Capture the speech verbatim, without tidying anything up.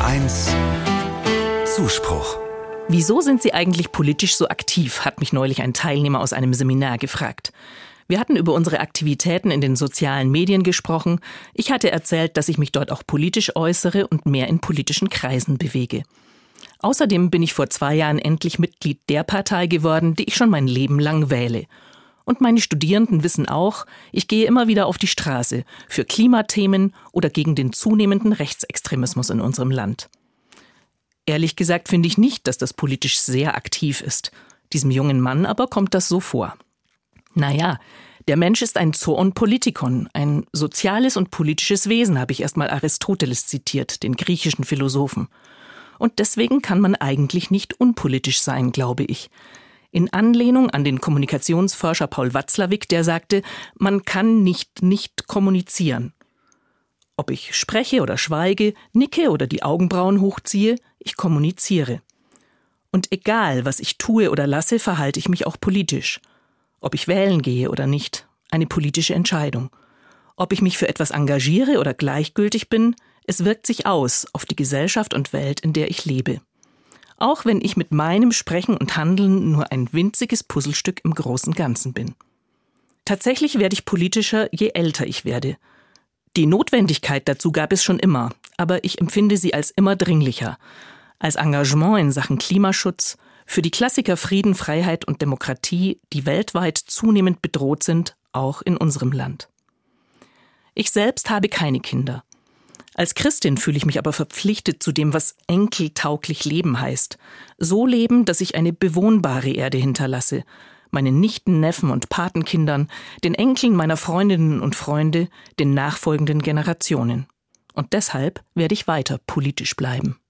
eins Zuspruch. Wieso sind Sie eigentlich politisch so aktiv, hat mich neulich ein Teilnehmer aus einem Seminar gefragt. Wir hatten über unsere Aktivitäten in den sozialen Medien gesprochen. Ich hatte erzählt, dass ich mich dort auch politisch äußere und mehr in politischen Kreisen bewege. Außerdem bin ich vor zwei Jahren endlich Mitglied der Partei geworden, die ich schon mein Leben lang wähle. Und meine Studierenden wissen auch, ich gehe immer wieder auf die Straße für Klimathemen oder gegen den zunehmenden Rechtsextremismus in unserem Land. Ehrlich gesagt finde ich nicht, dass das politisch sehr aktiv ist. Diesem jungen Mann aber kommt das so vor. Naja, der Mensch ist ein Zoon Politikon, ein soziales und politisches Wesen, habe ich erstmal Aristoteles zitiert, den griechischen Philosophen. Und deswegen kann man eigentlich nicht unpolitisch sein, glaube ich. In Anlehnung an den Kommunikationsforscher Paul Watzlawick, der sagte, man kann nicht nicht kommunizieren. Ob ich spreche oder schweige, nicke oder die Augenbrauen hochziehe, ich kommuniziere. Und egal, was ich tue oder lasse, verhalte ich mich auch politisch. Ob ich wählen gehe oder nicht, eine politische Entscheidung. Ob ich mich für etwas engagiere oder gleichgültig bin, es wirkt sich aus auf die Gesellschaft und Welt, in der ich lebe. Auch wenn ich mit meinem Sprechen und Handeln nur ein winziges Puzzlestück im großen Ganzen bin. Tatsächlich werde ich politischer, je älter ich werde. Die Notwendigkeit dazu gab es schon immer, aber ich empfinde sie als immer dringlicher. Als Engagement in Sachen Klimaschutz, für die Klassiker Frieden, Freiheit und Demokratie, die weltweit zunehmend bedroht sind, auch in unserem Land. Ich selbst habe keine Kinder. Als Christin fühle ich mich aber verpflichtet zu dem, was enkeltauglich Leben heißt. So leben, dass ich eine bewohnbare Erde hinterlasse, meinen Nichten, Neffen und Patenkindern, den Enkeln meiner Freundinnen und Freunde, den nachfolgenden Generationen. Und deshalb werde ich weiter politisch bleiben.